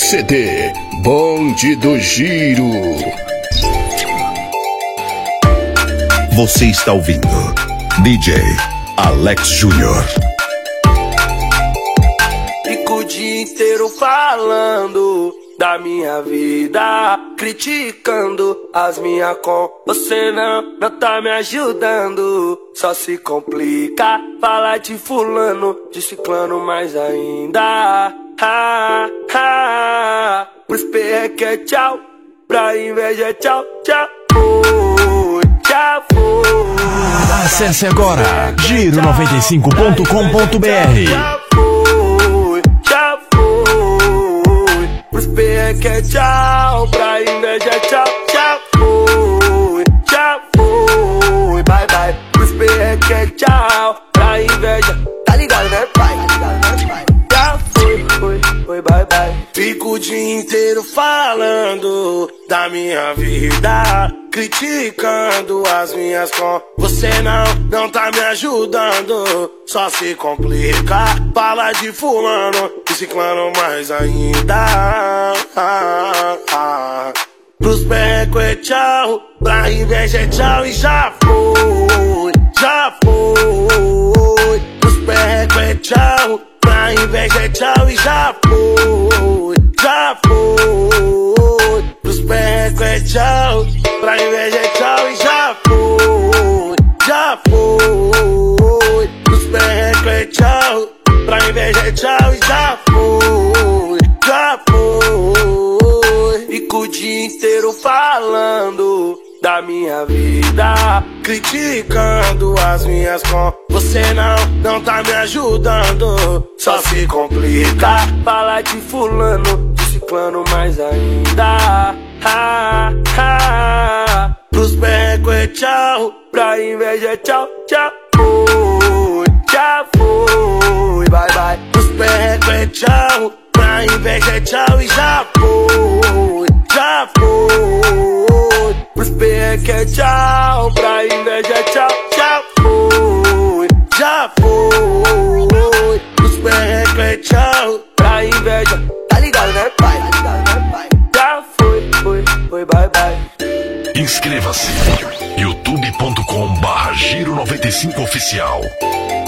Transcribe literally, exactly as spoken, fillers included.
C D Bonde do Giro. Você está ouvindo D J Alex Júnior. Fico o dia inteiro falando da minha vida, criticando as minhas com. Você não, não tá me ajudando, só se complica. Falar de fulano, de ciclano mais ainda. Ha, ha. Pros P é que é tchau, pra inveja é tchau, tchau. Fui, tchau, fui. Acesse agora giro noventa e cinco ponto com ponto b r. Pros P é que é tchau, pra inveja é tchau, tchau, fui, tchau, fui, bye, bye. Pros P é que é tchau, pra inveja, tá ligado, né, pai? Tchau, fui, fui, fui, bye, bye. Fico o dia inteiro falando da minha vida, criticando as minhas com. Você não, não tá me ajudando, só se complica. Fala de fulano, de ciclano mais ainda. ah, ah. Pros becos é tchau, pra inveja é tchau e já foi, já foi. Pros becos é tchau, pra inveja é tchau e já foi, já foi. Pros becos é tchau, pra inveja é tchau e já foi, já foi. Pros becos é tchau, pra inveja é tchau e já foi, já foi. Fico o dia inteiro falando da minha vida, criticando as minhas com. Você não, não tá me ajudando, só se complica. Falar de fulano, de ciclano mais ainda. Ha, ha. Pros becos é tchau, pra inveja é tchau, tchau, fui, tchau, fui, bye, bye. Pros becos é tchau, pra inveja é tchau e já foi, já foi. Pros P é que é tchau, pra inveja é tchau, tchau, fui, já foi. Pros P é que é tchau, pra inveja, tá ligado, né, pai? Já foi, foi, foi, bye, bye. Inscreva-se youtube ponto com barra giro noventa e cinco oficial.